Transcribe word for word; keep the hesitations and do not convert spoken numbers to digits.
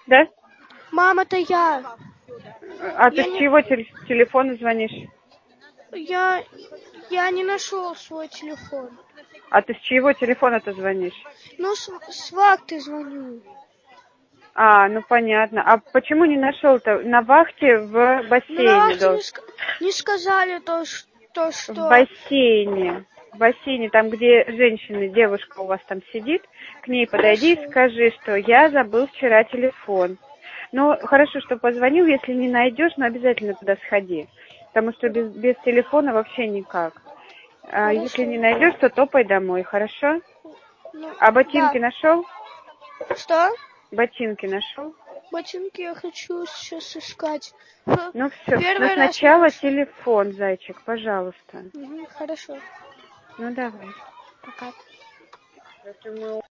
Да? Мама, это я. А ты Я с не... чьего тел- телефона звонишь? Я... Я не нашел свой телефон. А ты с чьего телефона-то звонишь? Ну, с, с вахты звоню. А, ну понятно. А почему не нашел-то? На вахте в Ну, на бассейне вахте не, должен. ск... не сказали то, ш- то, В что... бассейне. В бассейне, там, где женщина, девушка у вас там сидит, к ней подойди и Хорошо. скажи, что я забыл вчера телефон. Ну, хорошо, что позвонил, если не найдешь, но обязательно туда сходи. Потому что без, без телефона вообще никак. А если Хорошо. не найдешь, то топай домой, хорошо? Ну, А ботинки да. нашел? Что? Ботинки нашел? Ботинки я хочу сейчас искать. Ну, Ну все. Но первый раз не сначала нашла. телефон, зайчик, пожалуйста. Угу, хорошо. Ну давай. Пока.